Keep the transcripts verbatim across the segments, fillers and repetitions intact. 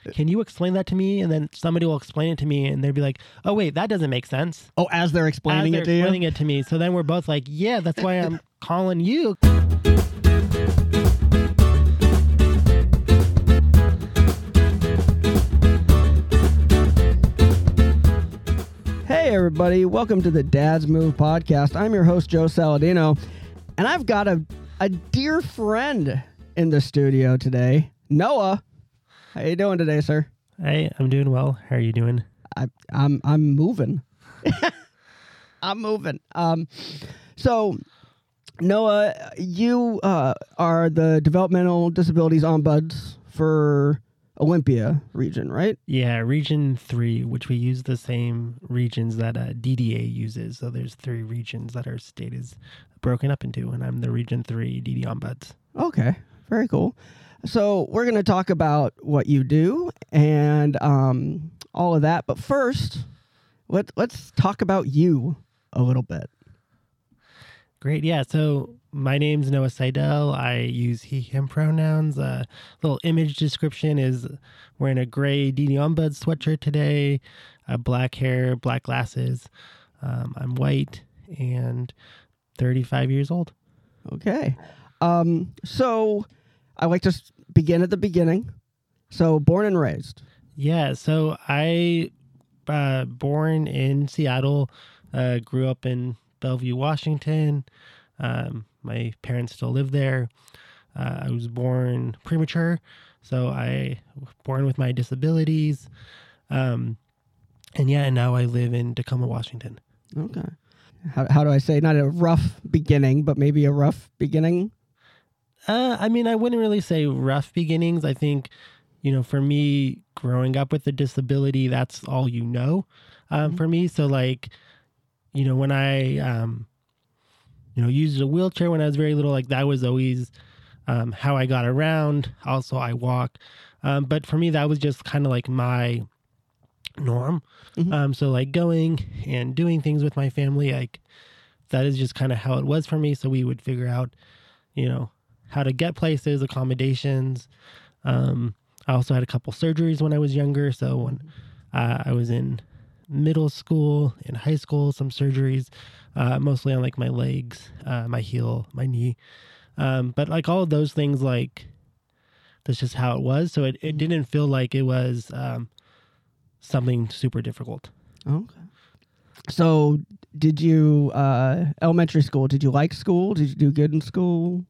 can you explain that to me? And then somebody will explain it to me and they'll be like, oh, wait, that doesn't make sense. Oh, as they're explaining as they're it to explaining you? it to me. So then we're both like, yeah, that's why I'm calling you. Hey, everybody. Welcome to the Dad's Move podcast. I'm your host, Joe Saladino, and I've got a, a dear friend in the studio today, Noah. How you doing today, sir? Hey, I'm doing well. How are you doing? I, I'm I'm moving. I'm moving. Um, so, Noah, you uh, are the developmental disabilities ombuds for Olympia region, right? Yeah, Region three, which we use the same regions that uh, D D A uses. So there's three regions that our state is broken up into, and I'm the Region three D D Ombuds. Okay, very cool. So we're going to talk about what you do and um, all of that. But first, let, let's talk about you a little bit. Great. Yeah. So my name's Noah Seidel. I use he, him pronouns. Uh, little image description is wearing a gray D D Ombuds sweatshirt today, uh, black hair, black glasses. Um, I'm white and thirty-five years old. Okay. Um, so I like to s- begin at the beginning. So born and raised. Yeah. So I, uh, born in Seattle, uh, grew up in Bellevue, Washington. Um, my parents still live there. Uh, I was born premature, so I was born with my disabilities. Um, and yeah, and now I live in Tacoma, Washington. Okay. How, how do I say, not a rough beginning, but maybe a rough beginning? Uh, I mean, I wouldn't really say rough beginnings. I think, you know, for me, growing up with a disability, that's all you know, um, Mm-hmm. for me. So like, you know, when I, um, you know, used a wheelchair when I was very little, like that was always um, how I got around. Also, I walk. Um, but for me, that was just kind of like my norm. Mhm. Um, so like going and doing things with my family, like that is just kind of how it was for me. So we would figure out, you know, how to get places, accommodations. Um, I also had a couple surgeries when I was younger. So when uh, I was in middle school, in high school, some surgeries, uh, mostly on like my legs, uh, my heel, my knee. Um, but like all of those things, like that's just how it was. So it, it didn't feel like it was um, something super difficult. Okay. So did you, uh, elementary school, did you like school? Did you do good in school?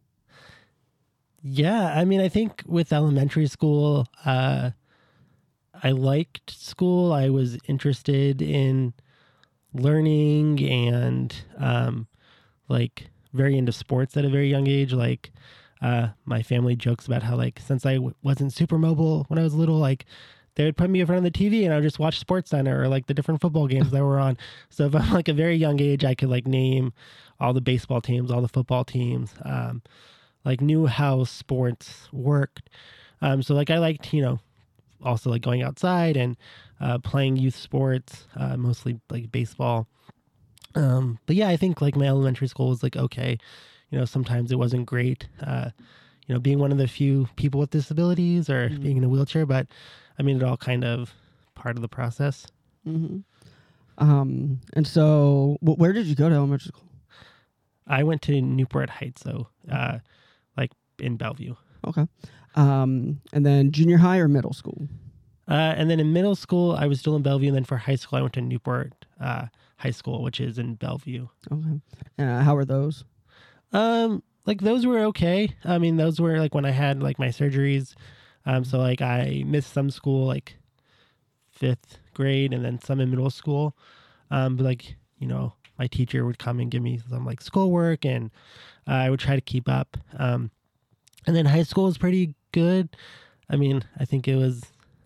Yeah. I mean, I think with elementary school, uh, I liked school. I was interested in learning and um, like very into sports at a very young age. Like uh, my family jokes about how like since I w- wasn't super mobile when I was little, like they would put me in front of the T V and I would just watch Sports Center or like the different football games that were on. So from like a very young age, I could like name all the baseball teams, all the football teams, um, like knew how sports worked. Um, so like I liked, you know, also like going outside and uh, playing youth sports, uh, mostly like baseball. Um, but yeah, I think like my elementary school was like, okay, you know, sometimes it wasn't great, uh, you know, being one of the few people with disabilities or Mhm. being in a wheelchair, but I mean, it all kind of part of the process. Mm-hmm. Um, and so wh- where did you go to elementary school? I went to Newport Heights, so uh, like in Bellevue. Okay. Um, and then junior high or middle school? Uh, and then in middle school, I was still in Bellevue. And then for high school, I went to Newport uh, High School, which is in Bellevue. Okay. Uh, how were those? Um, like those were okay. I mean, those were like when I had like my surgeries. Um, so like I missed some school, like fifth grade, and then some in middle school. Um, but like you know, my teacher would come and give me some like schoolwork, and uh, I would try to keep up. Um, and then high school was pretty good. I mean, I think it was,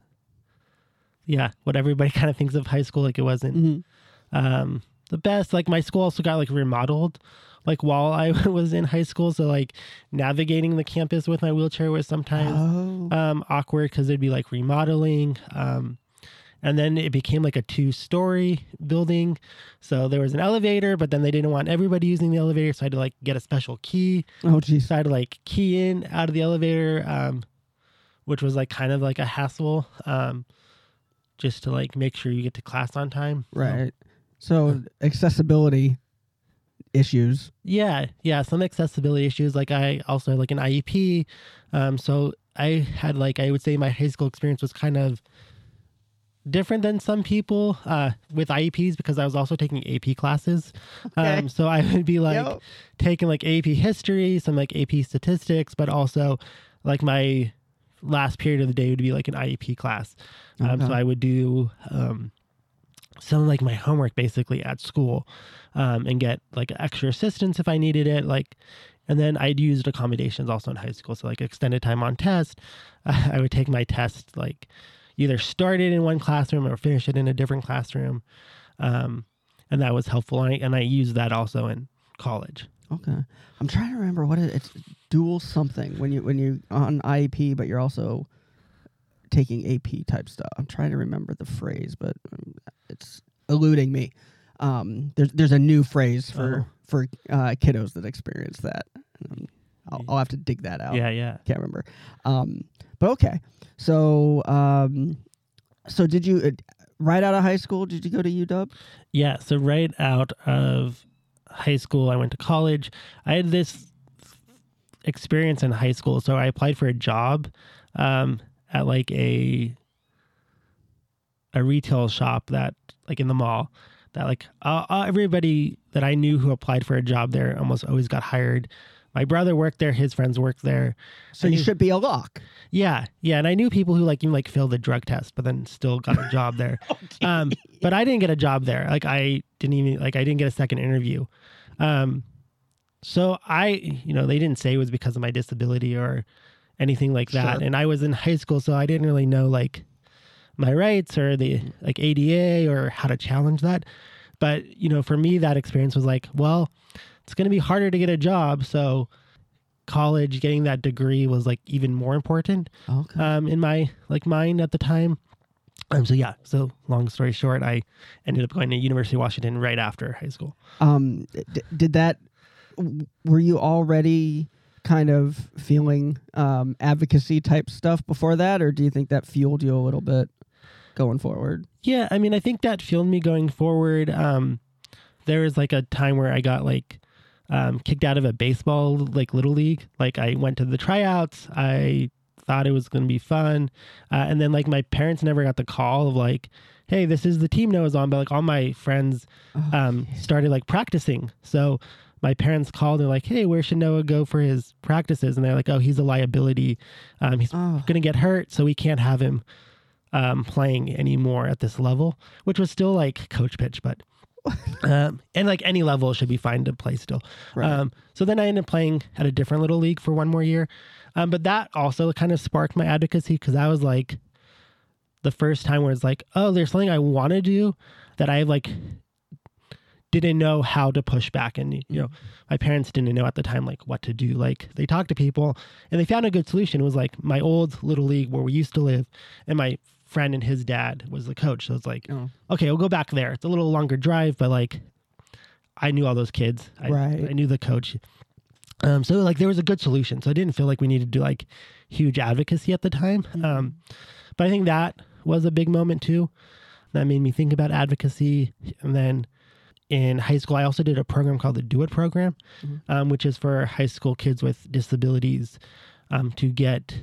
yeah, what everybody kind of thinks of high school. Like it wasn't Mm-hmm. um, the best. Like my school also got like remodeled, like while I was in high school. So like navigating the campus with my wheelchair was sometimes Oh. um, awkward because it'd be like remodeling. Um, and then it became like a two-story building. So there was an elevator, but then they didn't want everybody using the elevator. So I had to like get a special key. Oh, geez. So I had to like key in out of the elevator, um, which was like kind of like a hassle, um, just to like make sure you get to class on time. Right. So accessibility issues. Yeah, yeah, some accessibility issues. Like I also had like an I E P, um, so I had like I would say my high school experience was kind of different than some people uh, with I E Ps because I was also taking A P classes. Okay. Um, so I would be like Yep. taking like A P history, some like A P statistics, but also like my last period of the day would be like an I E P class. Um, Okay. So I would do um, some like my homework basically at school um, and get like extra assistance if I needed it. Like, and then I'd used accommodations also in high school. So like extended time on test, uh, I would take my test like either start it in one classroom or finish it in a different classroom. Um, and that was helpful. And I, and I used that also in college. Okay. I'm trying to remember what it, it's dual something when you when you on I E P, but you're also taking A P type stuff. I'm trying to remember the phrase, but um, it's eluding me. Um, there's there's a new phrase for Oh. for uh, kiddos that experience that. Um, I'll, I'll have to dig that out. Yeah, yeah. Can't remember. Um, but okay. So um, so did you uh, right out of high school? Did you go to U W? Yeah. So right out of high school, I went to college. I had this experience in high school. So I applied for a job um, at like a a retail shop that like in the mall that like uh, uh, everybody that I knew who applied for a job there almost always got hired. My brother worked there. His friends worked there. So I you knew- should be a lock. Yeah, yeah, and I knew people who like even like failed the drug test, but then still got a job there. Um, but I didn't get a job there. Like I didn't even like I didn't get a second interview. Um, so I, you know, they didn't say it was because of my disability or anything like that. Sure. And I was in high school, so I didn't really know like my rights or the like A D A or how to challenge that. But you know, for me, that experience was like, well, it's going to be harder to get a job, so college, getting that degree was like even more important Okay. um, in my like mind at the time. Um, so yeah, so long story short, I ended up going to University of Washington right after high school. Um, d- did that? w- Were you already kind of feeling um, advocacy type stuff before that, or do you think that fueled you a little bit going forward? Yeah, I mean, I think that fueled me going forward. Um, there was like a time where I got like um, kicked out of a baseball like little league. Like I went to the tryouts. I thought it was going to be fun, uh, and then like my parents never got the call of like, hey, this is the team Noah's on. But like all my friends um, started like practicing. So my parents called and like, hey, where should Noah go for his practices? And they're like, oh, he's a liability. Um, he's Oh, going to get hurt, so we can't have him um, playing anymore at this level, which was still like coach pitch, but um, and like any level should be fine to play still. Right. Um, so then I ended up playing at a different little league for one more year. Um, but that also kind of sparked my advocacy because that was like the first time where it's like, oh, there's something I want to do that I like didn't know how to push back. And, you know, my parents didn't know at the time, like what to do. Like they talked to people and they found a good solution. It was like my old little league where we used to live and my friend and his dad was the coach. So it's like, Oh. okay, we'll go back there. It's a little longer drive, but like I knew all those kids. I, Right. I knew the coach. Um, so like there was a good solution. So I didn't feel like we needed to do like huge advocacy at the time. Mm-hmm. Um, but I think that was a big moment too. That made me think about advocacy. And then in high school, I also did a program called the Do It program, Mhm. um, which is for high school kids with disabilities um, to get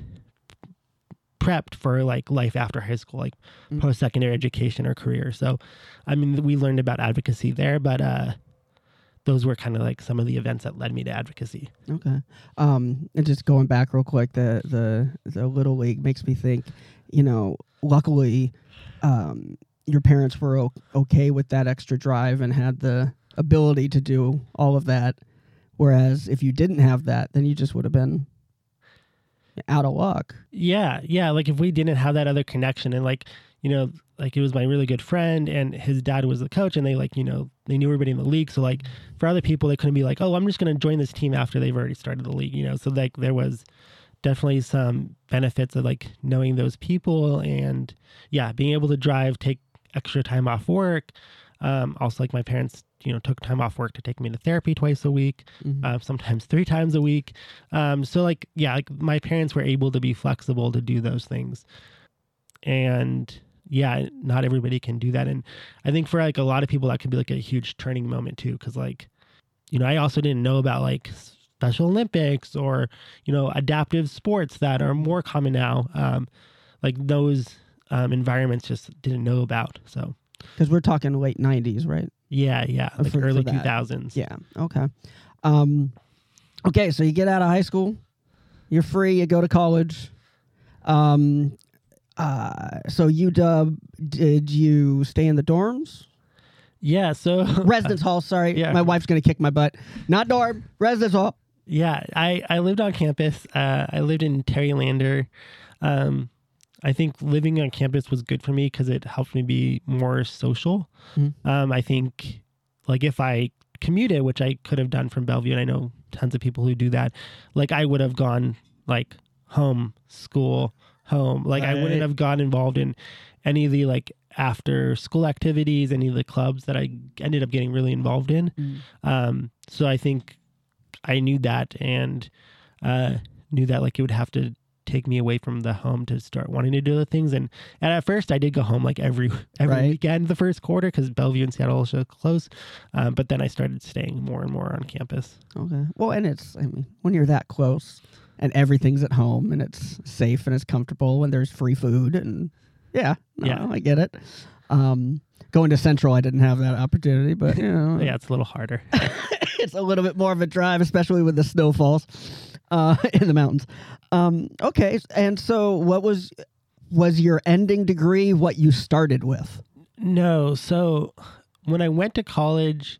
prepped for like life after high school, like Mm. post-secondary education or career. So, I mean, we learned about advocacy there, but uh, those were kind of like some of the events that led me to advocacy. Okay. Um, and just going back real quick, the the the little league makes me think. You know, luckily, um, your parents were o- okay with that extra drive and had the ability to do all of that. Whereas if you didn't have that, then you just would have been out of luck. Yeah, yeah. Like if we didn't have that other connection and like, you know, like it was my really good friend and his dad was the coach and they like, you know, they knew everybody in the league. So like for other people, they couldn't be like, oh, I'm just going to join this team after they've already started the league, you know? So like there was definitely some benefits of like knowing those people and yeah, being able to drive, take extra time off work, Um, also, like my parents, you know, took time off work to take me to therapy twice a week, Mhm. uh, sometimes three times a week. Um, so like, yeah, like my parents were able to be flexible to do those things. And yeah, not everybody can do that. And I think for like a lot of people, that could be like a huge turning moment too. Cause like, you know, I also didn't know about like Special Olympics or, you know, adaptive sports that are more common now. Um, like those um, environments just didn't know about. So, Because we're talking late nineties, right? yeah, yeah, Uh, like for- for early that. two thousands. Yeah. Okay. Um, okay. So you get out of high school, you're free, you go to college. Um, uh, so U W, did you stay in the dorms? Yeah. So, Residence hall. Sorry. yeah. My wife's going to kick my butt. Not dorm, residence hall. yeah, I, I lived on campus. Uh, I lived in Terry Lander. Um, I think living on campus was good for me because it helped me be more social. Mhm. Um, I think like if I commuted, which I could have done from Bellevue, and I know tons of people who do that, like I would have gone like home, school, home. Like I Right. wouldn't have got involved in any of the like after school activities, any of the clubs that I ended up getting really involved in. Um, so I think I knew that and uh, knew that like it would have to take me away from the home to start wanting to do the things. And, and at first I did go home like every every Right. weekend the first quarter because Bellevue and Seattle are so close. Um, but then I started staying more and more on campus. Okay. Well, and it's, I mean, when you're that close and everything's at home and it's safe and it's comfortable and there's free food and yeah, no, Yeah. I get it. Um, going to Central, I didn't have that opportunity, but you know, Yeah, it's a little harder. it's a little bit more of a drive, especially with the snowfalls uh, in the mountains. Um, okay. And so what was, was your ending degree what you started with? No. So when I went to college,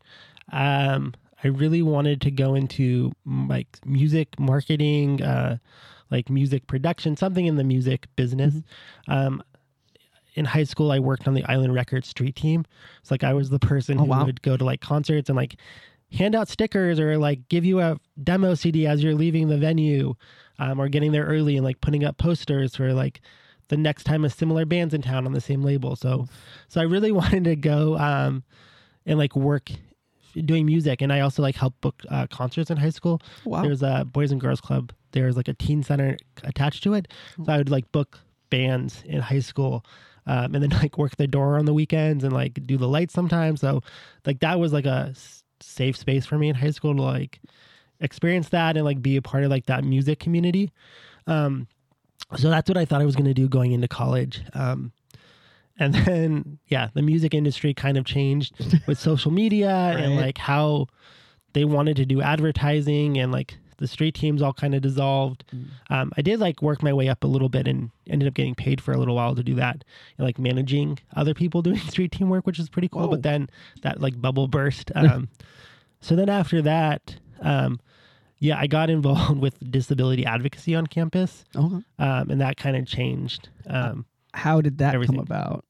um, I really wanted to go into mm, like music marketing, uh, like music production, something in the music business. Um, in high school, I worked on the Island Records street team. It's like I was the person Oh, who wow. would go to like concerts and like hand out stickers or like give you a demo C D as you're leaving the venue, um, or getting there early and like putting up posters for like the next time a similar band's in town on the same label. So, so I really wanted to go um, and like work doing music. And I also like helped book uh, concerts in high school. Wow. There's a Boys and Girls Club. There's like a teen center attached to it. So I would like book bands in high school. Um, and then like work the door on the weekends and like do the lights sometimes. So like that was like a s- safe space for me in high school to like experience that and like be a part of like that music community. Um, so that's what I thought I was going to do going into college. Um, and then, yeah, the music industry kind of changed with social media and Right. like how they wanted to do advertising and like the street teams all kind of dissolved. Um, I did like work my way up a little bit and ended up getting paid for a little while to do that and like managing other people doing street team work, which is pretty cool. Whoa. But then that like bubble burst. Um, so then after that, um, yeah, I got involved with disability advocacy on campus. Okay. Um, and that kind of changed. Um, How did that Everything. come about?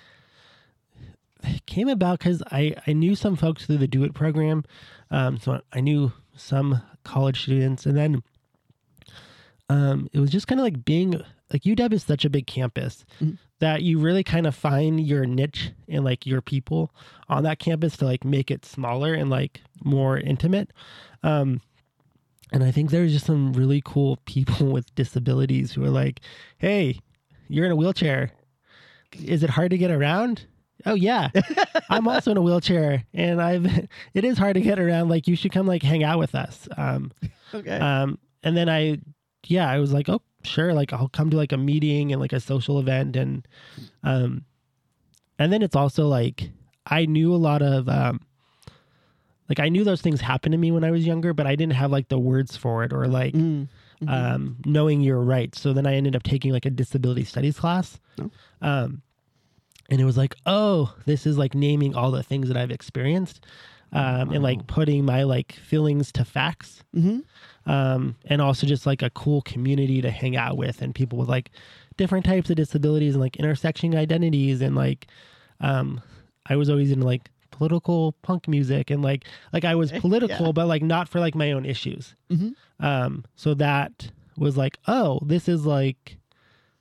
it came about because I, I knew some folks through the Do It program. Um, so I knew some college students. And then um, it was just kind of like being like U W is such a big campus Mhm. that you really kind of find your niche and like your people on that campus to like make it smaller and like more intimate. Um, and I think there's just some really cool people with disabilities who are like, hey, you're in a wheelchair. Is it hard to get around? Oh yeah, I'm also in a wheelchair, and I've. It is hard to get around. Like you should come like hang out with us. Um, Okay. um, and then I, yeah, I was like, oh sure, like I'll come to like a meeting and like a social event, and um, and then it's also like I knew a lot of um, like I knew those things happened to me when I was younger, but I didn't have like the words for it or like Mm. Mhm. um, knowing your rights. So then I ended up taking like a disability studies class. Oh. Um, and it was like, oh, this is like naming all the things that I've experienced, um, and like putting my like feelings to facts. Mhm. Um, and also just like a cool community to hang out with and people with like different types of disabilities and like intersection identities. And like, um, I was always into like political punk music and like, like I was political, Yeah. but like not for like my own issues. Mhm. Um, so that was like, oh, this is like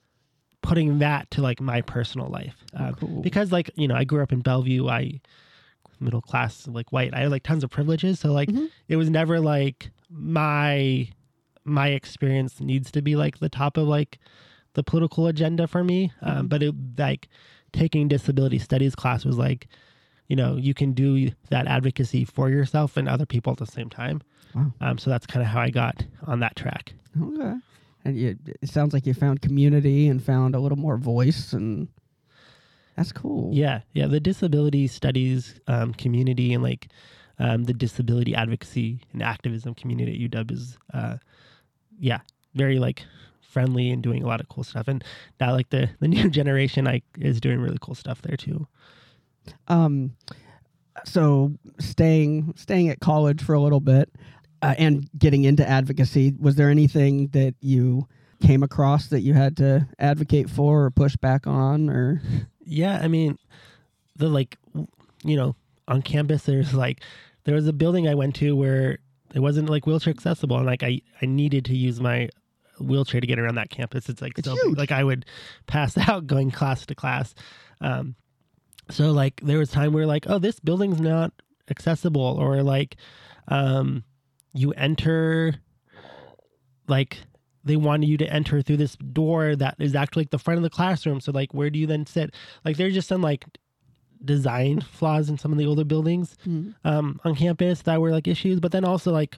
putting that to like my personal life. Um, cool. because like, you know, I grew up in Bellevue. I middle class, like white. I had like tons of privileges. So like, Mhm. it was never like my, my experience needs to be like the top of like the political agenda for me. Um, Mhm. but it like taking disability studies class was like, you know, you can do that advocacy for yourself and other people at the same time. Wow. Um, so that's kind of how I got on that track. Okay. And you, it sounds like you found community and found a little more voice, and that's cool. Yeah. Yeah. The disability studies um, community and like um, the disability advocacy and activism community at U W is, uh, yeah, very like friendly and doing a lot of cool stuff. And now like the, the new generation like is doing really cool stuff there too. Um, so staying staying at college for a little bit uh, and getting into advocacy, was there anything that you came across that you had to advocate for or push back on? Or Yeah, I mean, the like, w- you know, on campus there's like there was a building I went to where it wasn't like wheelchair accessible, and like I I needed to use my wheelchair to get around that campus. It's like It's so huge. big. Like I would pass out going class to class. Um, so like there was time where like, oh, this building's not accessible, or like um, you enter like they wanted you to enter through this door that is actually like the front of the classroom. So like, where do you then sit? Like there's just some like design flaws in some of the older buildings Mhm. um, on campus that were like issues, but then also like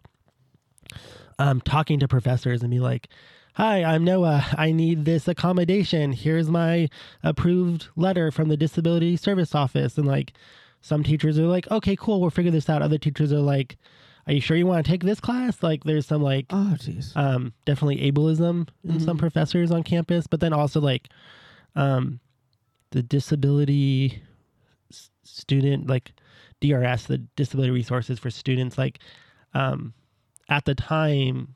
um, talking to professors and be like, hi, I'm Noah. I need this accommodation. Here's my approved letter from the disability service office. And like some teachers are like, okay, cool, we'll figure this out. Other teachers are like, are you sure you want to take this class? Like there's some like Oh, jeez. um, definitely ableism in some Mhm. professors on campus, but then also like um, the disability s- student, like D R S, the disability resources for students, like um, at the time,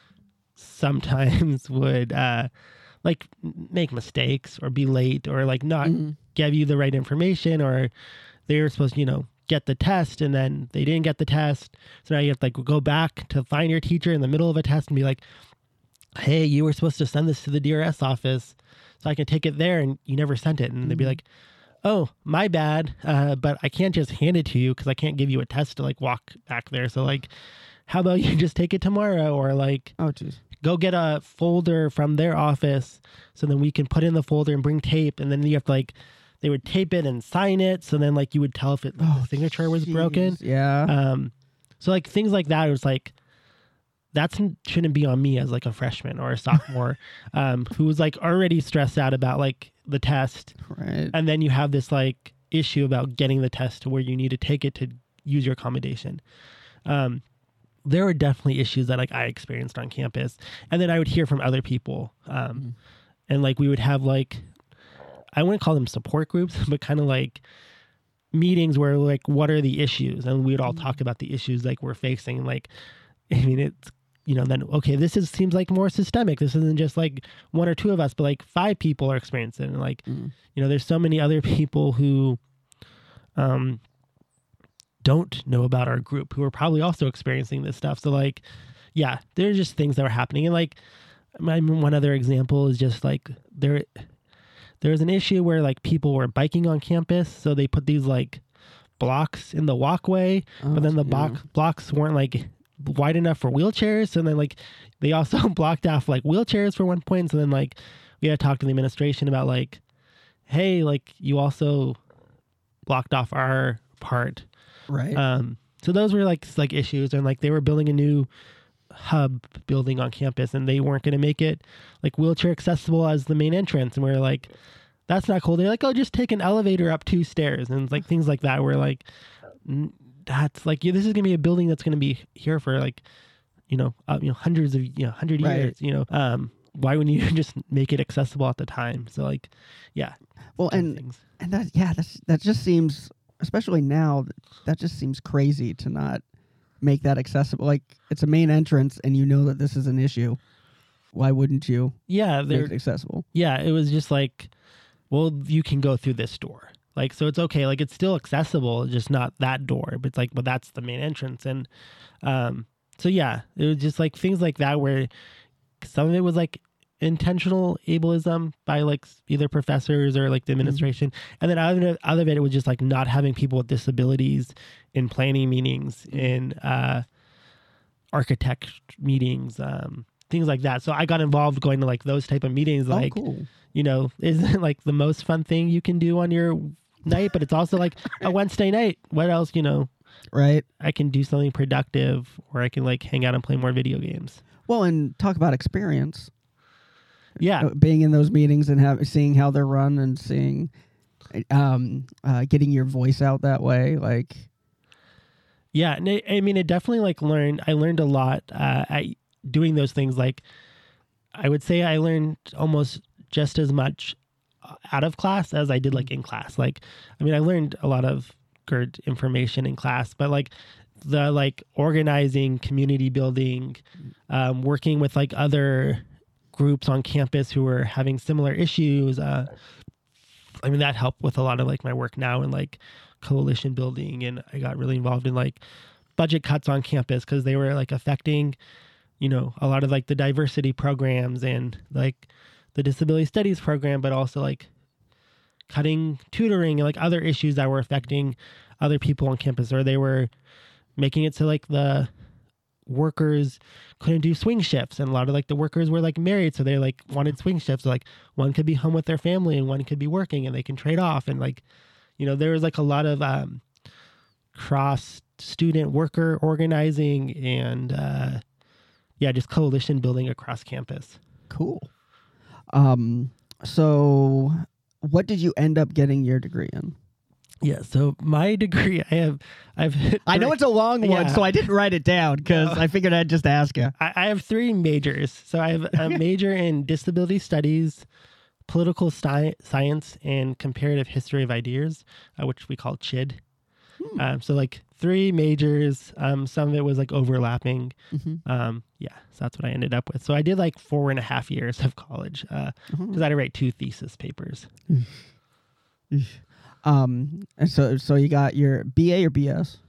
sometimes would uh, like m- make mistakes or be late or like not Mhm. give you the right information, or they were supposed to, you know, get the test and then they didn't get the test. So now you have to like go back to find your teacher in the middle of a test and be like, hey, you were supposed to send this to the D R S office so I can take it there and you never sent it. And they'd be Mhm. like, oh, my bad. Uh, but I can't just hand it to you because I can't give you a test to like walk back there. So like, how about you just take it tomorrow, or like Oh, jeez. go get a folder from their office so then we can put in the folder and bring tape, and then you have to like they would tape it and sign it, so then like you would tell if it Oh, the signature was broken. jeez. Yeah. Um so like things like that, it was like that shouldn't be on me as like a freshman or a sophomore um who was like already stressed out about like the test, Right. and then you have this like issue about getting the test to where you need to take it to use your accommodation. Um there were definitely issues that like I experienced on campus, and then I would hear from other people. Um, Mhm. and like we would have like, I wouldn't call them support groups, but kind of like meetings where like, what are the issues? And we'd all Mhm. talk about the issues like we're facing. Like, I mean, it's, you know, then, okay, this is, seems like more systemic. This isn't just like one or two of us, but like five people are experiencing it. And like, Mhm. you know, there's so many other people who, um, don't know about our group who are probably also experiencing this stuff. So like, yeah, there's just things that were happening. And like, I mean, one other example is just like there, there's an issue where like people were biking on campus. So they put these like blocks in the walkway, Oh, but then the yeah. block, blocks weren't like wide enough for wheelchairs. And then like, they also blocked off like wheelchairs for one point. So then like, we had to talk to the administration about like, hey, like you also blocked off our part. Right. Um, so those were like like issues, and like they were building a new hub building on campus, and they weren't going to make it like wheelchair accessible as the main entrance, and we are like, that's not cool. They're like, oh, just take an elevator up two stairs, and it's like things like that. Where like, n- that's like, yeah, this is gonna be a building that's gonna be here for like, you know, uh, you know, hundreds of you know, hundred Right. years. You know, um, why wouldn't you just make it accessible at the time? So like, yeah, well, kind of and things. and that yeah, that's that just seems, especially now, that just seems crazy to not make that accessible. Like, it's a main entrance, and you know that this is an issue. Why wouldn't you Yeah, make they're it accessible? yeah, it was just like, well, you can go through this door. Like, so it's okay. Like, it's still accessible, just not that door. But it's like, but that's the main entrance. And um, so, yeah, it was just like things like that where some of it was like intentional ableism by like either professors or like the administration. Mm-hmm. And then out of, it, out of it, it was just like not having people with disabilities in planning meetings, in uh, architect meetings, um, things like that. So I got involved going to like those type of meetings. Like, oh, cool. you know, isn't like the most fun thing you can do on your night, but it's also like a Wednesday night. What else, you know? Right. I can do something productive, or I can like hang out and play more video games. Well, and talk about experience. Yeah. Uh, being in those meetings and have, seeing how they're run and seeing, um, uh, getting your voice out that way. Like, yeah. And it, I mean, it definitely like learned, I learned a lot uh, at doing those things. Like, I would say I learned almost just as much out of class as I did like in class. Like, I mean, I learned a lot of good information in class, but like the like organizing, community building, um, working with like other groups on campus who were having similar issues. Uh, I mean, that helped with a lot of like my work now and like coalition building. And I got really involved in like budget cuts on campus because they were like affecting, you know, a lot of like the diversity programs and like the disability studies program, but also like cutting tutoring and like other issues that were affecting other people on campus, or they were making it so like the workers couldn't do swing shifts, and a lot of like the workers were like married, so they like wanted swing shifts. So, like one could be home with their family and one could be working, and they can trade off. And like, you know, there was like a lot of um, cross student worker organizing and uh, yeah, just coalition building across campus. Cool. Um, so what did you end up getting your degree in? Yeah, so my degree, I have, I've. Hit I know it's a long one, yeah. so I didn't write it down because no. I figured I'd just ask you. I, I have three majors. So I have a major in disability studies, political sci- science, and comparative history of ideas, uh, which we call C H I D. Hmm. Um, so like three majors. Um, some of it was like overlapping. Mm-hmm. Um, yeah, so that's what I ended up with. So I did like four and a half years of college because uh, mm-hmm. I had to write two thesis papers. Um, and so, so you got your B A or B S?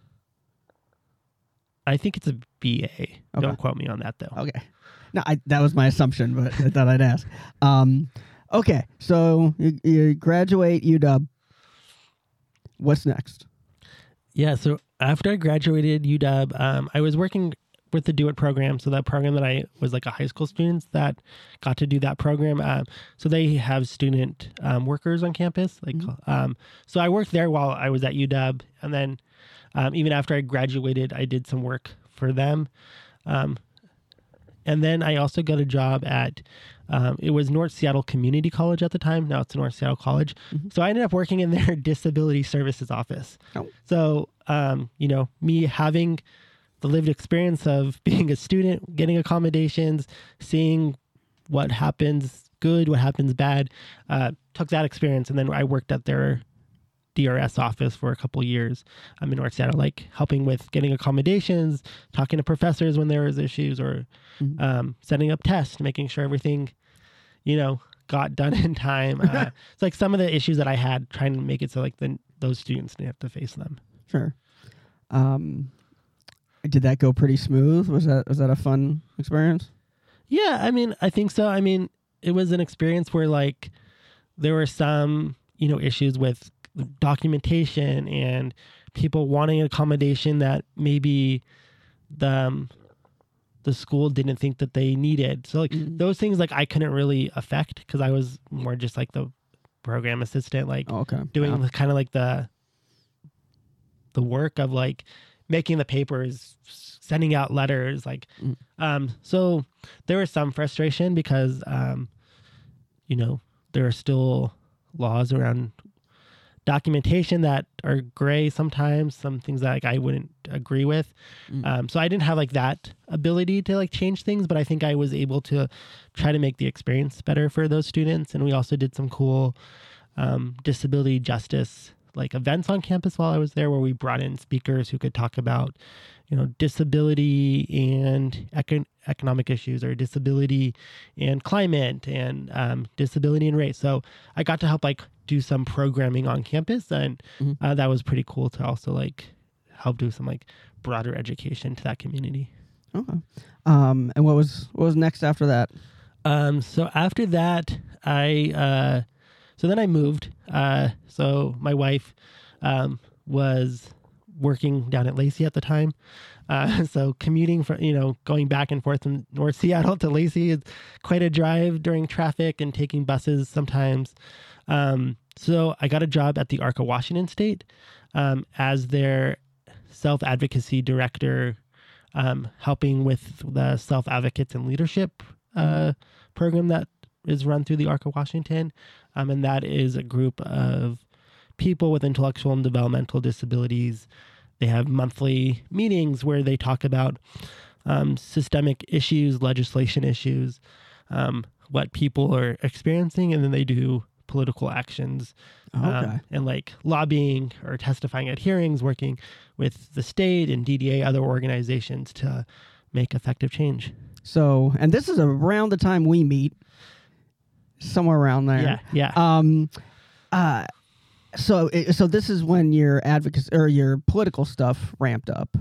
I think it's a B A. Okay. Don't quote me on that though. Okay. No, I, that was my assumption, but I thought I'd ask. Um, okay. So you, you graduate U W. What's next? Yeah. So after I graduated U W, um, I was working with the Do It program. So that program that I was like a high school student that got to do that program. Um, so they have student um, workers on campus. Like, mm-hmm. um, so I worked there while I was at U W. And then um, even after I graduated, I did some work for them. Um, and then I also got a job at, um, it was North Seattle Community College at the time. Now it's North Seattle College. Mm-hmm. So I ended up working in their disability services office. Oh. So, um, you know, me having the lived experience of being a student, getting accommodations, seeing what happens good, what happens bad, uh, took that experience. And then I worked at their D R S office for a couple years. I'm in North Seattle, like helping with getting accommodations, talking to professors when there was issues, or mm-hmm. um, setting up tests, making sure everything, you know, got done in time. Uh, it's like some of the issues that I had, trying to make it so like the, those students didn't have to face them. Sure. Um, Did that go pretty smooth? Was that was that a fun experience? Yeah, I mean, I think so. I mean, it was an experience where like there were some, you know, issues with documentation and people wanting accommodation that maybe the um, the school didn't think that they needed. So like mm-hmm. those things like I couldn't really affect because I was more just like the program assistant, like oh, okay. doing yeah. kind of like the the work of like making the papers, sending out letters, like, mm. um, so there was some frustration because, um, you know, there are still laws around documentation that are gray sometimes, some things that like, I wouldn't agree with. Mm. Um, so I didn't have like that ability to like change things, but I think I was able to try to make the experience better for those students. And we also did some cool, um, disability justice like events on campus while I was there, where we brought in speakers who could talk about, you know, disability and econ- economic issues, or disability and climate, and um, disability and race. So I got to help like do some programming on campus, and mm-hmm. uh, that was pretty cool to also like help do some like broader education to that community. Okay. Um, and what was what was next after that? Um, so after that, I uh, so then I moved. Uh, so my wife um, was working down at Lacey at the time. Uh, so commuting from, you know, going back and forth from North Seattle to Lacey is quite a drive during traffic and taking buses sometimes. Um, so I got a job at the Arc of Washington State um, as their self-advocacy director, um, helping with the self-advocates and leadership uh, program that is run through the Arc of Washington. Um, and that is a group of people with intellectual and developmental disabilities. They have monthly meetings where they talk about um, systemic issues, legislation issues, um, what people are experiencing, and then they do political actions Okay. um, and like lobbying or testifying at hearings, working with the state and D D A, other organizations to make effective change. So, and this is around the time we meet, somewhere around there. Yeah, yeah. Um, uh, so, it- so this is when your advocacy or your political stuff ramped up.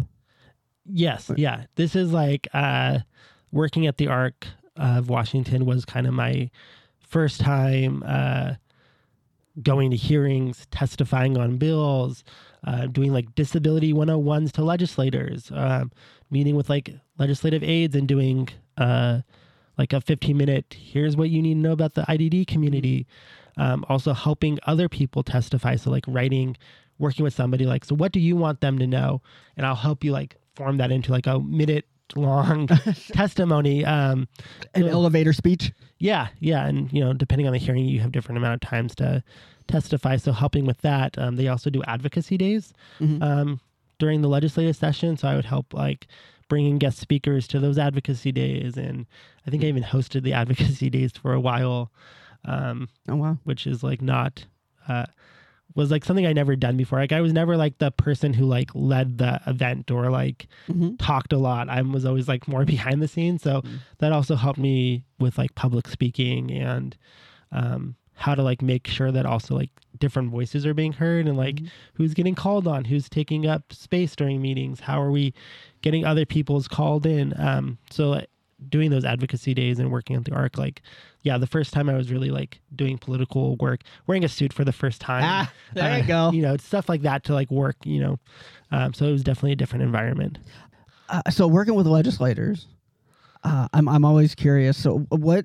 Yes, yeah. This is like uh, working at the Arc of Washington was kind of my first time uh, going to hearings, testifying on bills, uh, doing like disability one oh ones to legislators, um, meeting with like legislative aides and doing uh, like a fifteen minute, here's what you need to know about the I D D community. Um, also helping other people testify. So like writing, working with somebody like, so what do you want them to know? And I'll help you like form that into like a minute long testimony. Um, An so- elevator speech. yeah, yeah, and you know, depending on the hearing, you have different amount of times to testify. So helping with that, um, they also do advocacy days Mhm. um, during the legislative session. So I would help like bringing guest speakers to those advocacy days, and I think I even hosted the advocacy days for a while, um, Oh wow. which is like not. Uh, was like something I never done before. Like I was never like the person who like led the event or like Mm-hmm. talked a lot. I was always like more behind the scenes. So Mm. that also helped me with like public speaking and um, how to like make sure that also like different voices are being heard and like Mhm. who's getting called on, who's taking up space during meetings. How are we getting other people's called in? Um, so like, doing those advocacy days and working at the Arc, like, yeah, the first time I was really like doing political work, wearing a suit for the first time. Ah, there uh, you go. You know, stuff like that to like work, you know. Um, so it was definitely a different environment. Uh, so working with legislators, uh, I'm I'm always curious. So what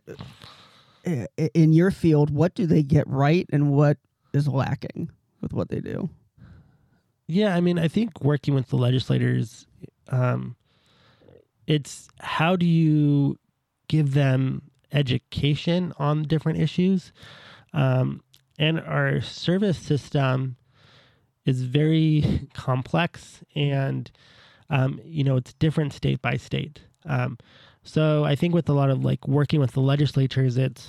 i- in your field, what do they get right and what is lacking with what they do? Yeah, I mean, I think working with the legislators, um, it's how do you give them education on different issues? Um, and our service system is very complex and, um, you know, it's different state by state. Um, so I think with a lot of like working with the legislatures, it's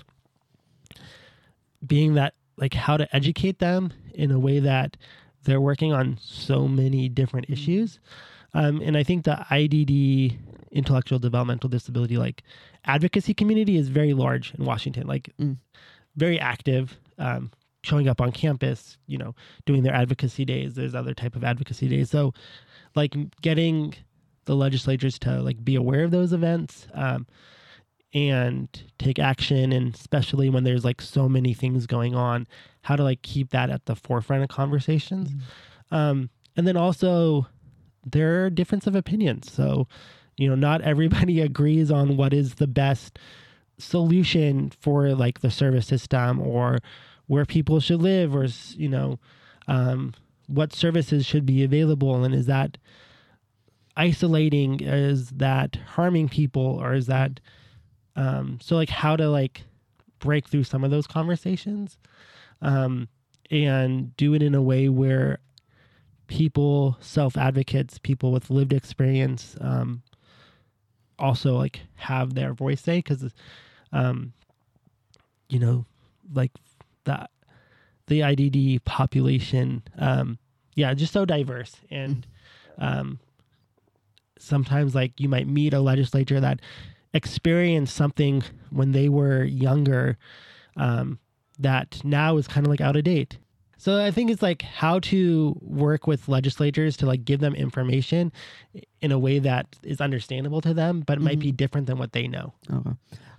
being that like how to educate them in a way that they're working on so many different issues. Um, and I think the I D D, intellectual developmental disability, like advocacy community is very large in Washington, like Mm. very active, um, showing up on campus, you know, doing their advocacy days. There's other type of advocacy days. So like getting the legislatures to like be aware of those events, um, and take action, and especially when there's like so many things going on, how to like keep that at the forefront of conversations. Um, and then also there are difference of opinions. So, you know, not everybody agrees on what is the best solution for like the service system or where people should live or, s- you know, um, what services should be available. And is that isolating? Is that harming people? Or is that, um, so like how to like break through some of those conversations, um, and do it in a way where people, self-advocates, people with lived experience, um, also like have their voice say, because, um, you know, like the, the I D D population, um, yeah, just so diverse. And, um, sometimes like you might meet a legislature that experienced something when they were younger, um, that now is kind of like out of date. So I think it's like how to work with legislators to like give them information in a way that is understandable to them, but it might Mhm. be different than what they know. Okay.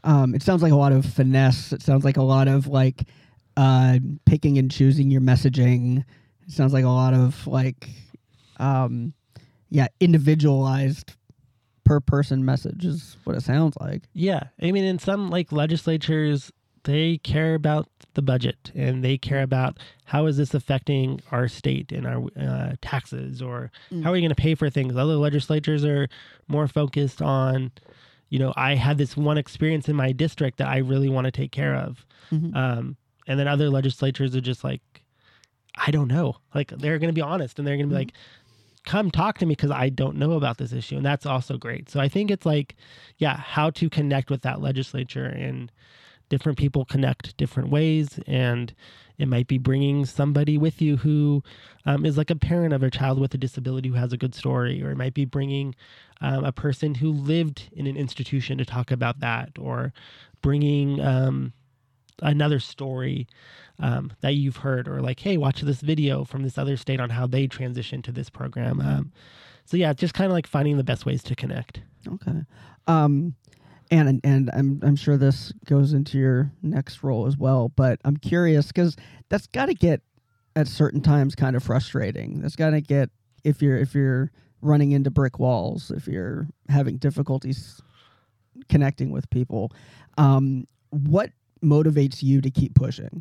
Um, it sounds like a lot of finesse. It sounds like a lot of like uh, picking and choosing your messaging. It sounds like a lot of like, um, yeah, individualized per person message is what it sounds like. Yeah. I mean, in some like legislatures, they care about the budget and they care about how is this affecting our state and our uh, taxes, or Mm. how are we going to pay for things. Other legislatures are more focused on, you know, I had this one experience in my district that I really want to take care of. Mhm. Um, and then other legislatures are just like, I don't know. Like they're going to be honest and they're going to be Mhm. like, come talk to me because I don't know about this issue. And that's also great. So I think it's like, yeah, how to connect with that legislature, and different people connect different ways. And it might be bringing somebody with you who um, is like a parent of a child with a disability who has a good story, or it might be bringing um, a person who lived in an institution to talk about that, or bringing um, another story um, that you've heard, or like, hey, watch this video from this other state on how they transitioned to this program. Um, so yeah, just kind of like finding the best ways to connect. Okay. Um, and and I'm I'm sure this goes into your next role as well, but I'm curious because that's got to get at certain times kind of frustrating. That's got to get if you're if you're running into brick walls, if you're having difficulties connecting with people. Um, what motivates you to keep pushing?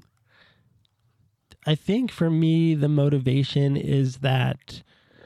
I think for me, the motivation is that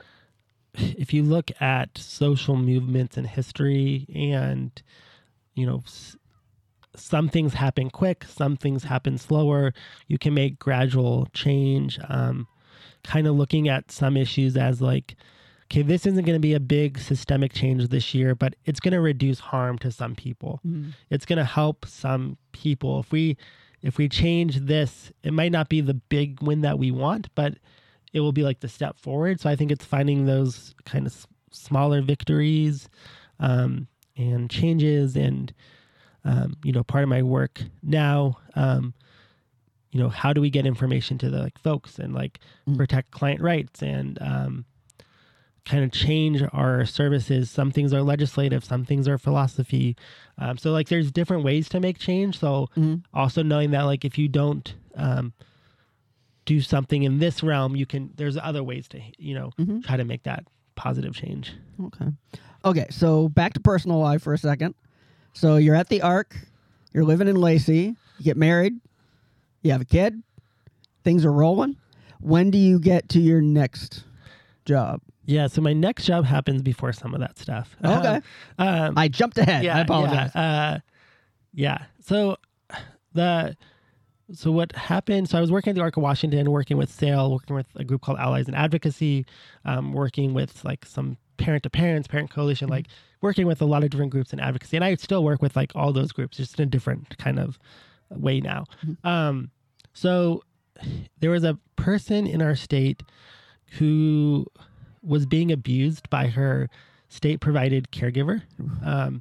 if you look at social movements in history, and, you know, s- some things happen quick, some things happen slower, you can make gradual change. Um, kind of looking at some issues as like, okay, this isn't going to be a big systemic change this year, but it's going to reduce harm to some people. Mm. It's going to help some people. If we if we change this, it might not be the big win that we want, but it will be like the step forward. So I think it's finding those kind of s- smaller victories um, and changes. And, um, you know, part of my work now, um, you know, how do we get information to the like folks and like Mm. protect client rights and um, kind of change our services. Some things are legislative, some things are philosophy. Um, so like there's different ways to make change. So Mhm. also knowing that like if you don't um, do something in this realm, you can, there's other ways to, you know, Mhm. try to make that positive change. Okay. Okay, so back to personal life for a second. So you're at the Arc, you're living in Lacey, you get married, you have a kid, things are rolling. When do you get to your next job? Yeah. So my next job happens before some of that stuff. Okay. Um, I jumped ahead. yeah, I apologize. Yeah, uh, yeah. So the so what happened? So I was working at the Arc of Washington, working with SAIL, working with a group called Allies in Advocacy, um, working with like some parent to parents, parent coalition, like working with a lot of different groups in advocacy. And I still work with like all those groups, just in a different kind of way now. Mhm. Um, so there was a person in our state who was being abused by her state provided caregiver. Um,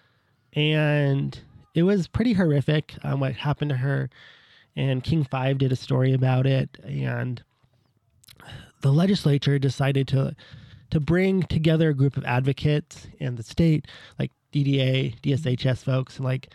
and it was pretty horrific um, what happened to her. And King five did a story about it. And the legislature decided to to bring together a group of advocates in the state, like D D A, D S H S folks, and like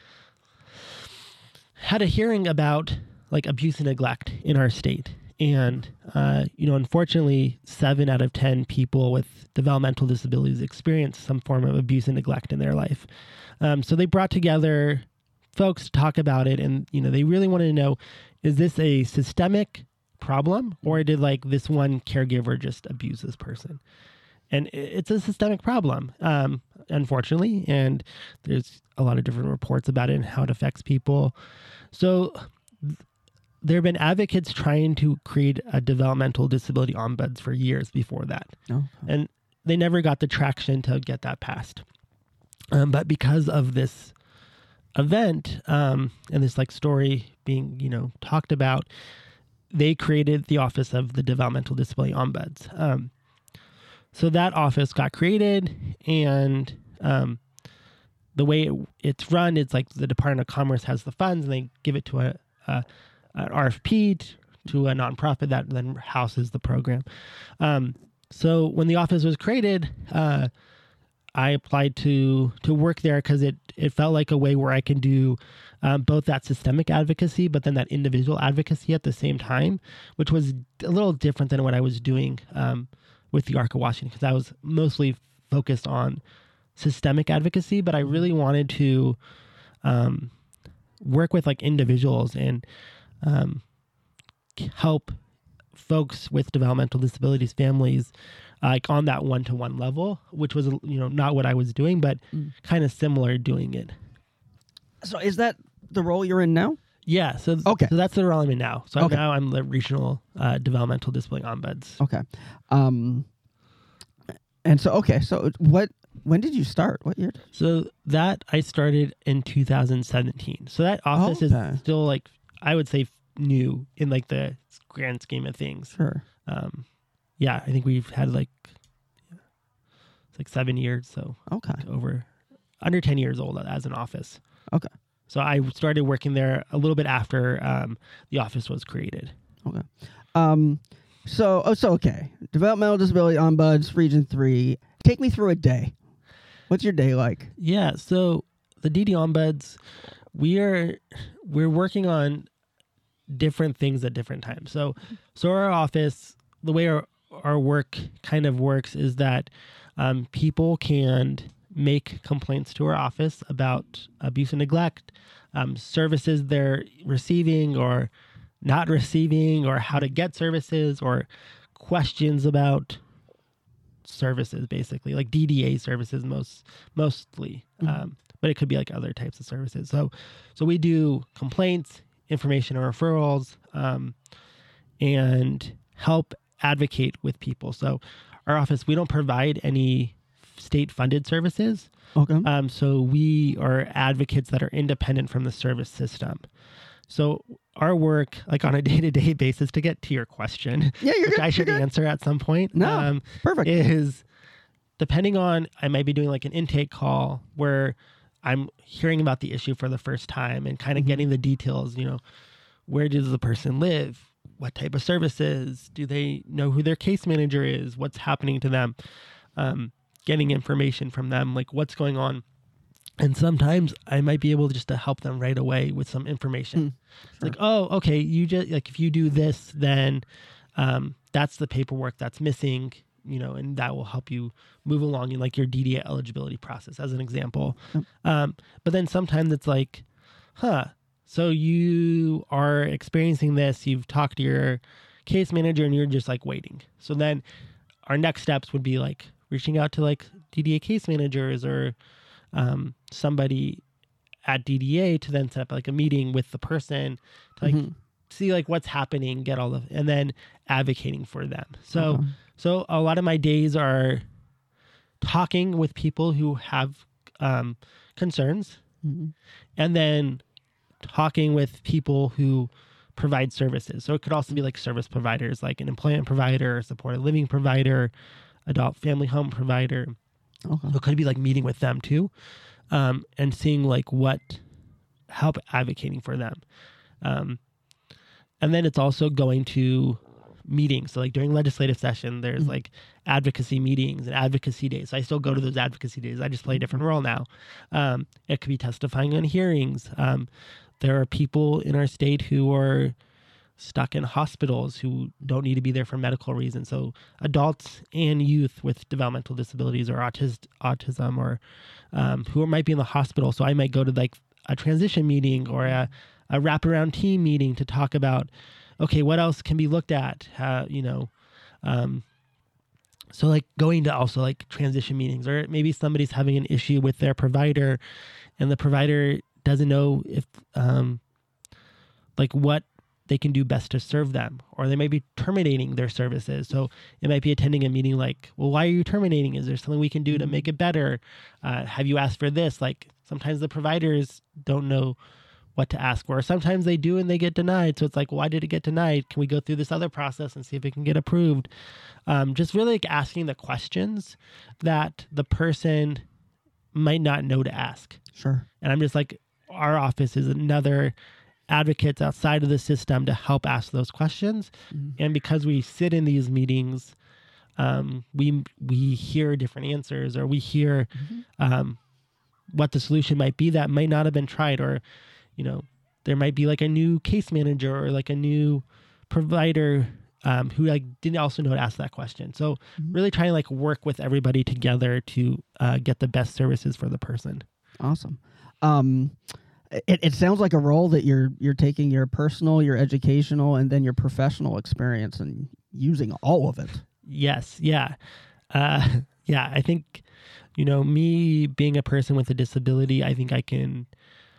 had a hearing about like abuse and neglect in our state. And, uh, you know, unfortunately, seven out of ten people with developmental disabilities experience some form of abuse and neglect in their life. Um, so they brought together folks to talk about it. And, you know, they really wanted to know, is this a systemic problem, or did like this one caregiver just abuse this person? And i- it's a systemic problem, um, unfortunately. And there's a lot of different reports about it and how it affects people. So th- there have been advocates trying to create a developmental disability ombuds for years before that. Okay. And they never got the traction to get that passed. Um, but because of this event um, and this like story being, you know, talked about, they created the Office of the Developmental Disability Ombuds. Um, so that office got created, and um, the way it, it's run, it's like the Department of Commerce has the funds, and they give it to a, a an R F P t- to a nonprofit that then houses the program. Um, so when the office was created, uh, I applied to to work there because it it felt like a way where I can do um, both that systemic advocacy, but then that individual advocacy at the same time, which was a little different than what I was doing um, with the Arc of Washington, because I was mostly focused on systemic advocacy, but I really wanted to um, work with like individuals and um, help folks with developmental disabilities, families, uh, like on that one-to-one level, which was, you know, not what I was doing, but mm. kind of similar doing it. So is that the role you're in now? Yeah. So, okay. so that's the role I'm in now. So okay. now I'm the regional uh, developmental disability ombuds. Okay. Um, and so, okay. So what, when did you start? What year? So that I started in two thousand seventeen. So that office okay. is still like, I would say new in like the grand scheme of things. Sure. Um, yeah, I think we've had like, it's like seven years. So okay. Like over under ten years old as an office. Okay. So I started working there a little bit after um, the office was created. Okay. Um, so, oh, so, okay. Developmental Disability Ombuds, Region three. Take me through a day. What's your day like? Yeah. So the D D Ombuds, we are, we're working on different things at different times. So, so our office, the way our, our work kind of works is that um, people can make complaints to our office about abuse and neglect, um, services they're receiving or not receiving, or how to get services, or questions about services, basically like D D A services most mostly, mm-hmm. um, but it could be like other types of services. So, so we do complaints, information or referrals, um, and help advocate with people. So our office, we don't provide any state-funded services. Okay. Um, so we are advocates that are independent from the service system. So our work, like on a day-to-day basis, to get to your question, yeah, you're which good, I should you're answer good. at some point. No, um, perfect. Is depending on, I might be doing like an intake call where I'm hearing about the issue for the first time and kind of mm-hmm. getting the details, you know, where does the person live? What type of services? Do they know who their case manager is? What's happening to them? Um, getting information from them, like what's going on. And sometimes I might be able just to help them right away with some information. Mm, sure. It's like, oh, okay, you just like, if you do this, then um, that's the paperwork that's missing, you know, and that will help you move along in like your D D A eligibility process, as an example. Yep. Um, but then sometimes it's like, huh, so you are experiencing this, you've talked to your case manager and you're just like waiting. So then our next steps would be like reaching out to like D D A case managers or um, somebody at D D A to then set up like a meeting with the person to like mm-hmm. see like what's happening, get all of, and then advocating for them. So, uh-huh. so a lot of my days are talking with people who have um, concerns, mm-hmm. and then talking with people who provide services. So it could also be like service providers, like an employment provider, supported living provider, adult family home provider. Okay. So it could be like meeting with them too, um, and seeing like what help advocating for them. Um, and then it's also going to meetings. So like during legislative session, there's mm-hmm. like advocacy meetings and advocacy days. So I still go to those advocacy days. I just play a different role now. Um, it could be testifying on hearings. Um, there are people in our state who are stuck in hospitals who don't need to be there for medical reasons. So adults and youth with developmental disabilities or autis- autism or um, who might be in the hospital. So I might go to like a transition meeting or a, a wraparound team meeting to talk about, okay, what else can be looked at? Uh, you know, um, so like going to also like transition meetings, or maybe somebody's having an issue with their provider and the provider doesn't know if um, like what they can do best to serve them, or they may be terminating their services. So it might be attending a meeting like, well, why are you terminating? Is there something we can do to make it better? Uh, have you asked for this? Like sometimes the providers don't know what to ask for. Sometimes they do and they get denied. So it's like, why did it get denied? Can we go through this other process and see if it can get approved? Um, just really like asking the questions that the person might not know to ask. Sure. And I'm just like, our office is another advocates outside of the system to help ask those questions. Mm-hmm. And because we sit in these meetings, um, we we hear different answers, or we hear Mm-hmm. um, what the solution might be that might not have been tried, or you know, there might be like a new case manager or like a new provider um, who like didn't also know to ask that question. So Mm-hmm. really trying to like work with everybody together to uh, get the best services for the person. Awesome. Um, it, it sounds like a role that you're you're taking your personal, your educational, and then your professional experience and using all of it. Yes. Yeah. Uh, yeah. I think, you know, me being a person with a disability, I think I can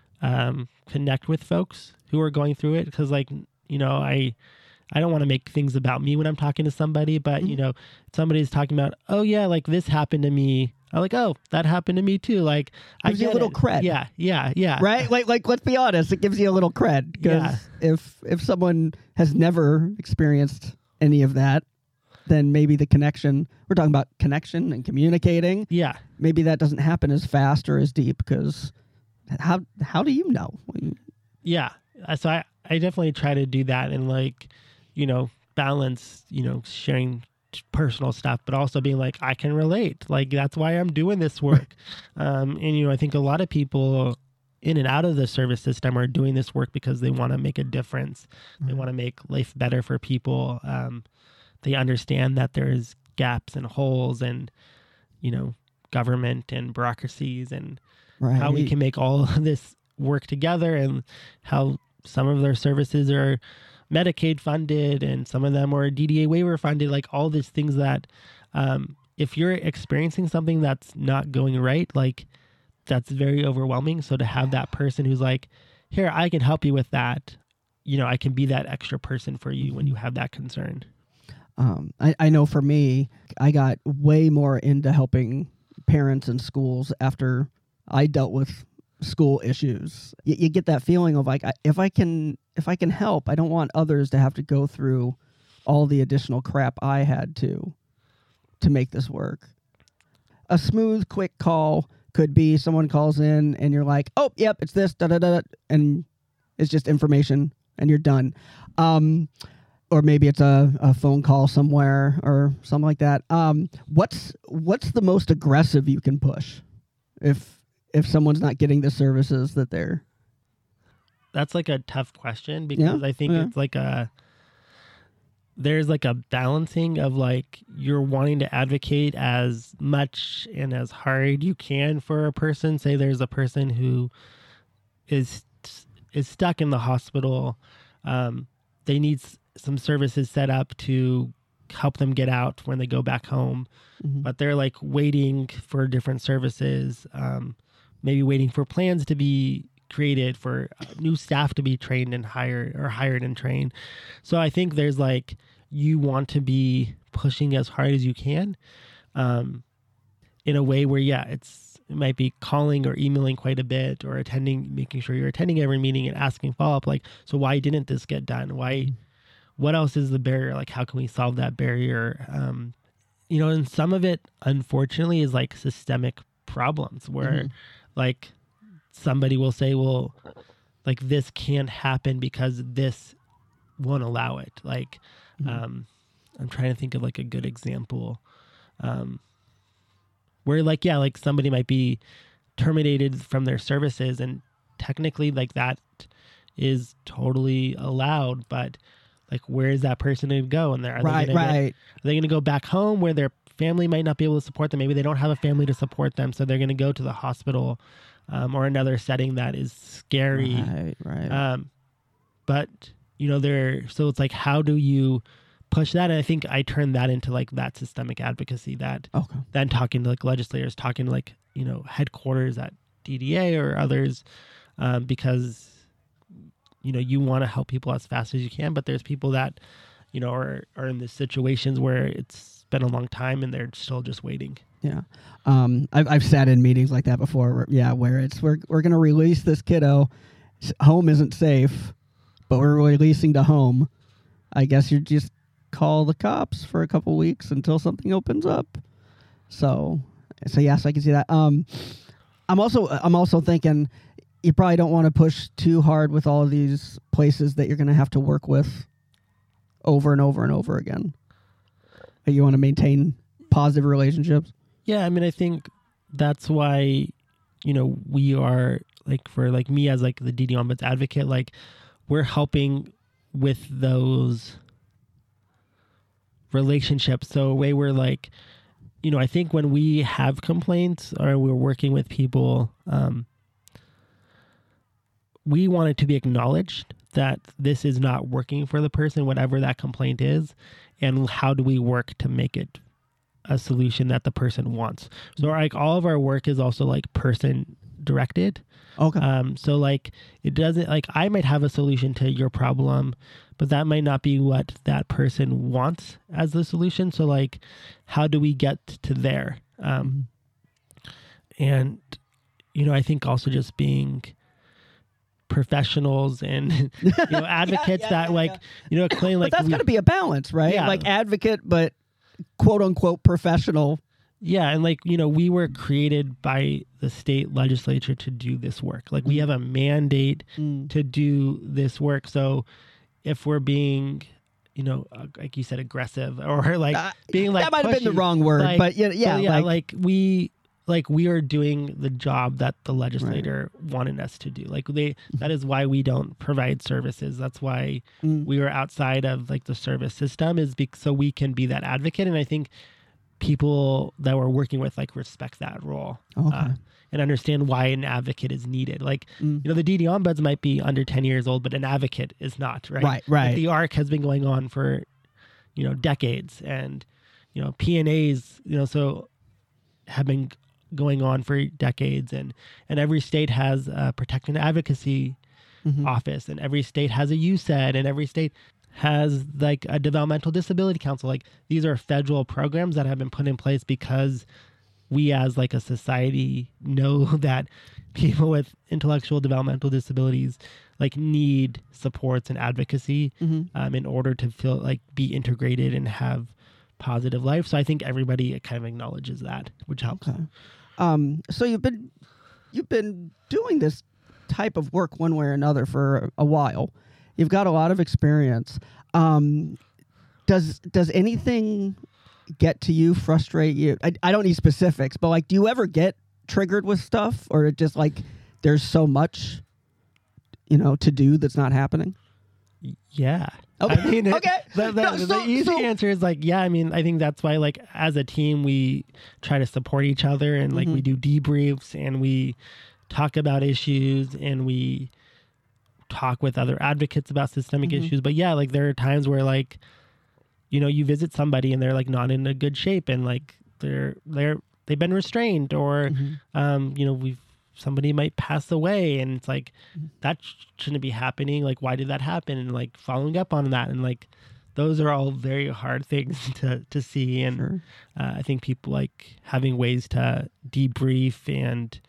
um, connect with folks who are going through it, because like, you know, I, I don't want to make things about me when I'm talking to somebody, but Mhm. you know, somebody's talking about, oh yeah, like this happened to me. I'm like, oh, that happened to me too. Like, I Gives you a get little it. cred. Yeah. Yeah. Yeah. Right? Like, like, let's be honest. It gives you a little cred because Yeah. if if someone has never experienced any of that, then maybe the connection. We're talking about connection and communicating. Yeah. Maybe that doesn't happen as fast or as deep because how how do you know? Yeah. Uh, So I, I definitely try to do that and like, you know, balance, you know, sharing t- personal stuff, but also being like, I can relate. Like, that's why I'm doing this work. um, and, you know, I think a lot of people in and out of the service system are doing this work because they want to make a difference. They want to make life better for people. Um, they understand that there's gaps and holes and, you know, government and bureaucracies and Right. how we can make all of this work together, and how some of their services are Medicaid funded and some of them are D D A waiver funded, like all these things that um, if you're experiencing something that's not going right, like that's very overwhelming. So to have that person who's like, here, I can help you with that. You know, I can be that extra person for you when you have that concern. Um, I, I know for me, I got way more into helping parents and schools after I dealt with school issues. You, you get that feeling of like, I, if I can, if I can help, I don't want others to have to go through all the additional crap I had to, to make this work. A smooth, quick call could be someone calls in and you're like, oh, yep, it's this, da da da, and it's just information and you're done. Um, or maybe it's a, a phone call somewhere or something like that. Um, what's what's the most aggressive you can push if if someone's not getting the services that they're... That's like a tough question because Yeah, I think yeah. it's like a, there's like a balancing of like you're wanting to advocate as much and as hard you can for a person. Say there's a person who is is stuck in the hospital. Um, they need s- some services set up to help them get out when they go back home, Mhm. but they're like waiting for different services, um, maybe waiting for plans to be created, for uh, new staff to be trained and hired or hired and trained. So I think there's like, you want to be pushing as hard as you can, um, in a way where, yeah, it's, it might be calling or emailing quite a bit, or attending, making sure you're attending every meeting and asking follow up. Like, so why didn't this get done? Why, what else is the barrier? Like, how can we solve that barrier? Um, you know, and some of it, unfortunately, is like systemic problems where Mhm. like somebody will say, well, like this can't happen because this won't allow it. Like, Mhm. um, I'm trying to think of like a good example. Um, where like, yeah, like somebody might be terminated from their services and technically like that is totally allowed, but like, where is that person going to go? And they're, are Right, they gonna get- right. are they going to go back home where their family might not be able to support them? Maybe they don't have a family to support them. So they're going to go to the hospital, um, or another setting that is scary. Right, right. Um, but you know, there, so it's like, how do you push that? And I think I turned that into like that systemic advocacy, that okay. then talking to like legislators, talking to like, you know, headquarters at D D A or others, um, because, you know, you want to help people as fast as you can, but there's people that, you know, are, are in the situations where it's been a long time and they're still just waiting. Yeah. Um, I've, I've sat in meetings like that before. Where, yeah. Where it's, we're, we're going to release this kiddo. S- Home isn't safe, but we're releasing to home. I guess you just call the cops for a couple weeks until something opens up. So, so yes, I can see that. Um, I'm also, I'm also thinking you probably don't want to push too hard with all of these places that you're going to have to work with over and over and over again. You want to maintain positive relationships. Yeah, I mean, I think that's why, you know, we are like for like me as like the D D Ombuds advocate, like we're helping with those relationships. So a way we're like, you know, I think when we have complaints or we're working with people, um, we want it to be acknowledged that this is not working for the person, whatever that complaint is, and how do we work to make it a solution that the person wants. So like all of our work is also like person directed. Okay. Um, so like it doesn't like I might have a solution to your problem, but that might not be what that person wants as the solution. So like, how do we get to there? Um, and, you know, I think also just being professionals and, you know, advocates yeah, yeah, that yeah, like, yeah. you know, explain like, But that's we- got to be a balance, right? Yeah. Like advocate, but quote unquote professional. yeah. And like, you know, we were created by the state legislature to do this work. Like we have a mandate Mm. to do this work. So if we're being, you know, uh, like you said, aggressive or like Uh, being like that might have been the pushy, wrong word, like- but yeah, yeah, so, yeah, like, like, we, like we are doing the job that the legislator wanted us to do. Like they, that is why we don't provide services. That's why Mm. we are outside of like the service system is because so we can be that advocate. And I think people that we're working with like respect that role. Okay. Uh, and understand why an advocate is needed. Like, Mm. you know, the D D Ombuds might be under ten years old, but an advocate is not, right? Right, right. Like the A R C has been going on for, you know, decades, and, you know, P N As, you know, so have been going on for decades, and, and every state has a protection and advocacy Mhm. office, and every state has a U S E D, and every state has like a developmental disability council. Like these are federal programs that have been put in place because we as like a society know that people with intellectual developmental disabilities like need supports and advocacy Mhm. um, in order to feel like be integrated and have positive life. So I think everybody kind of acknowledges that, which helps. Okay. Um, so you've been you've been doing this type of work one way or another for a while. You've got a lot of experience. Um, does does anything get to you, frustrate you? I, I don't need specifics, but like, do you ever get triggered with stuff, or it just like there's so much, you know, to do that's not happening? Yeah. Okay. I mean, it- Okay. The, the, No, the so- easy so- answer is like, yeah, I mean, I think that's why, like, as a team, we try to support each other and, like, Mhm. we do debriefs and we talk about issues and we talk with other advocates about systemic Mhm. issues. But yeah, like, there are times where, like, you know, you visit somebody and they're, like, not in a good shape and, like, they're, they're, they've been restrained or, Mhm. um, you know, we've, somebody might pass away and it's like Mhm. that sh- shouldn't be happening, like why did that happen, and like following up on that, and like those are all very hard things to to see. And Sure. uh, I think people like having ways to debrief and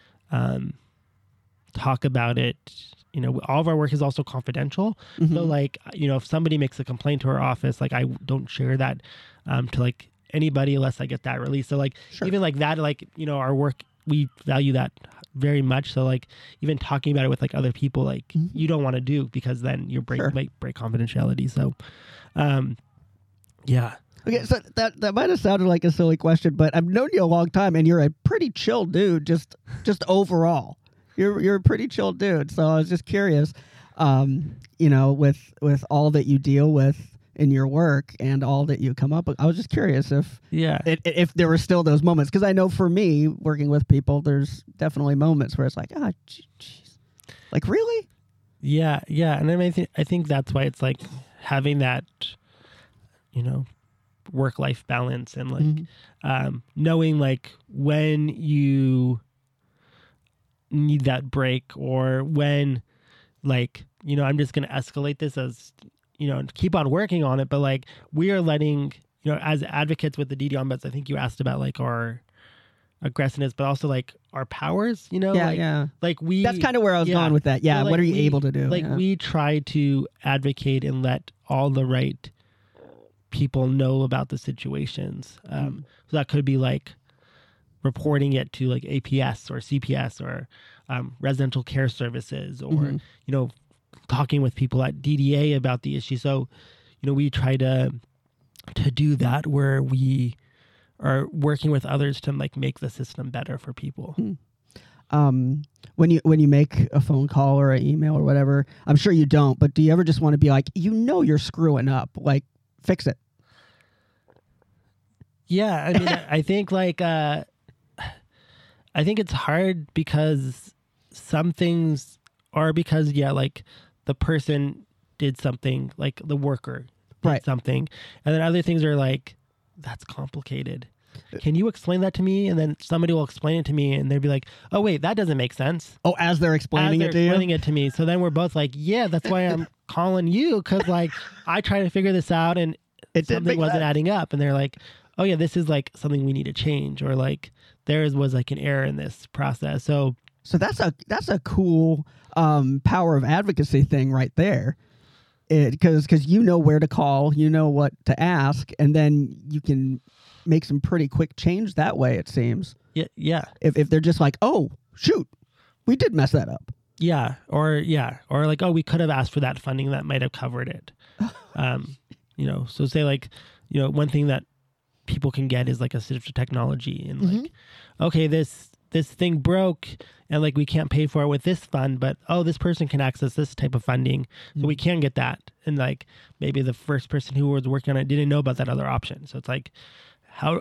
um talk about it. You know, all of our work is also confidential. So Mhm. like, you know, if somebody makes a complaint to our office, like I don't share that um to like anybody unless I get that release. So like Sure. even like that, like, you know, our work, we value that very much. So like even talking about it with like other people, like Mhm. you don't want to do, because then you break Sure. might break confidentiality. So um yeah. Okay, so that that might have sounded like a silly question, but I've known you a long time, and you're a pretty chill dude. Just just overall, you're you're a pretty chill dude. So I was just curious, um, you know, with with all that you deal with in your work and all that you come up with. I was just curious if Yeah. if, if there were still those moments, because I know for me working with people, there's definitely moments where it's like, ah, jeez, like really. Yeah, yeah, and I mean, I think I think that's why it's like having that, you know, work life balance and like Mhm. um, knowing like when you need that break, or when like, you know, I'm just gonna escalate this as, you know, and keep on working on it, but like we are letting, you know, as advocates with the D D Ombuds, I think you asked about like our aggressiveness, but also like our powers, you know, Yeah, like yeah. like we That's kind of where I was yeah. going with that. Yeah, So, like, what are you we- able to do? Like Yeah. we try to advocate and let all the right people know about the situations. Um, Mm. So that could be like reporting it to like A P S or C P S or um, residential care services, or Mhm. you know, talking with people at D D A about the issue. So, you know, we try to to do that where we are working with others to like make the system better for people. Hmm. Um, when you when you make a phone call or an email or whatever, I'm sure you don't, but do you ever just want to be like, you know, you're screwing up, like fix it? Yeah, I mean, I think like uh, I think it's hard because some things are because yeah, like the person did something, like the worker did right. something, and then other things are like that's complicated. Can you explain that to me? And then somebody will explain it to me, and they'll be like, "Oh wait, that doesn't make sense." Oh, as they're explaining as they're it to explaining you, it to me. So then we're both like, "Yeah, that's why I'm calling you because like I try to figure this out and it something wasn't adding up." And they're like, "Oh yeah, this is like something we need to change," or like there was like an error in this process. So so that's a that's a cool um, power of advocacy thing right there. Because because you know where to call, you know what to ask, and then you can make some pretty quick change that way, it seems. yeah, yeah, If if they're just like, oh, shoot, we did mess that up. yeah, or yeah, or like, oh, we could have asked for that funding that might have covered it. um, you know, so say like, you know, one thing that people can get is like assistive technology, and Mm-hmm. like, okay, this this thing broke, and like we can't pay for it with this fund, but oh, this person can access this type of funding, so we can get that. And like maybe the first person who was working on it didn't know about that other option. So it's like, how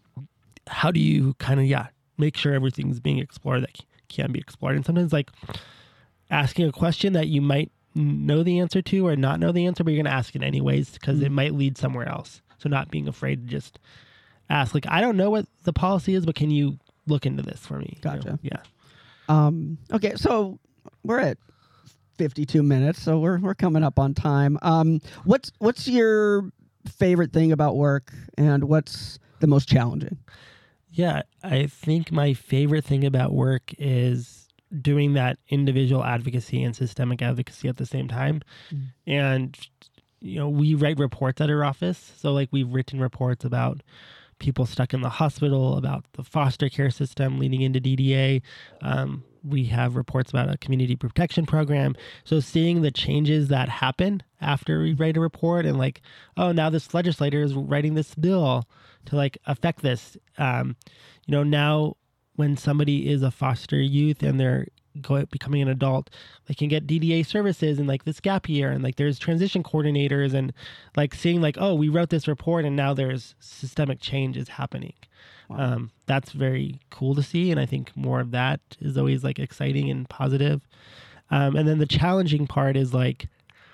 how do you kind of yeah make sure everything's being explored that can be explored? And sometimes like asking a question that you might know the answer to or not know the answer, but you're going to ask it anyways because Mm-hmm. it might lead somewhere else. So not being afraid to just ask, like, I don't know what the policy is, but can you look into this for me? You know? Gotcha. Yeah. Um, okay, so we're at fifty-two minutes, so we're we're coming up on time. Um, what's what's your favorite thing about work, and what's the most challenging? Yeah, I think my favorite thing about work is doing that individual advocacy and systemic advocacy at the same time. Mm. And, you know, we write reports at our office. So, like, we've written reports about people stuck in the hospital, about the foster care system leading into D D A. Um, we have reports about a community protection program. So seeing the changes that happen after we write a report and like, oh, now this legislator is writing this bill to like affect this. Um, you know, now when somebody is a foster youth and they're go, becoming an adult, they can get D D A services and like this gap year, and like there's transition coordinators, and like seeing like, oh, we wrote this report and now there's systemic change is happening. Wow. Um, that's very cool to see. And I think more of that is always like exciting and positive. Um, and then the challenging part is like,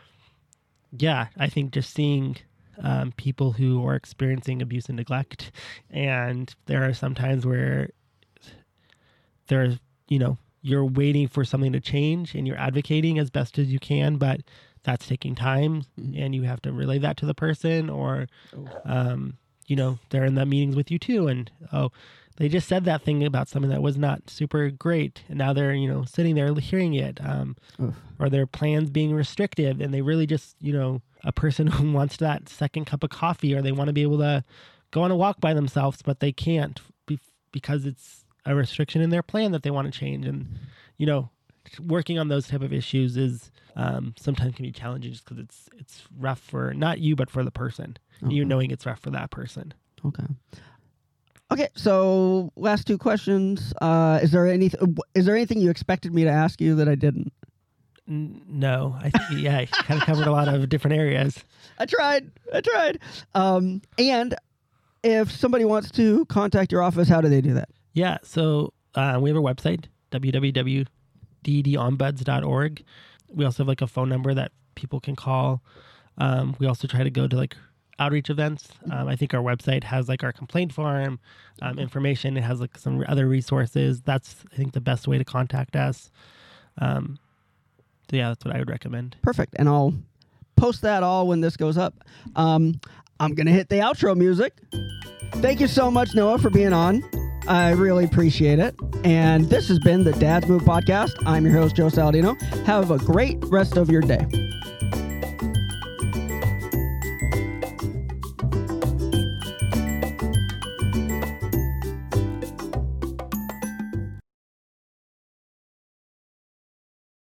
yeah, I think just seeing um, people who are experiencing abuse and neglect. And there are some times where there's, you know, you're waiting for something to change and you're advocating as best as you can, but that's taking time, mm-hmm. and you have to relay that to the person, or, oh. um, you know, they're in the meetings with you too. And, oh, they just said that thing about something that was not super great. And now they're, you know, sitting there hearing it, um, or their plans being restrictive, and they really just, you know, a person who wants that second cup of coffee, or they want to be able to go on a walk by themselves, but they can't be- because it's a restriction in their plan that they want to change. And, you know, working on those type of issues is um, sometimes can be challenging just because it's it's rough for not you, but for the person. Okay. You knowing it's rough for that person. Okay. Okay. So last two questions. Uh, is there any is there anything you expected me to ask you that I didn't? N- no, I think yeah, I kind of covered a lot of different areas. I tried. I tried. Um, and if somebody wants to contact your office, how do they do that? Yeah. So uh, we have a website, w w w dot d d ombuds dot org. We also have like a phone number that people can call. Um, we also try to go to like outreach events. Um, I think our website has like our complaint form um, information. It has like some other resources. That's, I think, the best way to contact us. Um, so yeah, that's what I would recommend. Perfect. And I'll post that all when this goes up. Um, I'm going to hit the outro music. Thank you so much, Noah, for being on. I really appreciate it. And this has been the Dad's Move Podcast. I'm your host, Joe Saladino. Have a great rest of your day.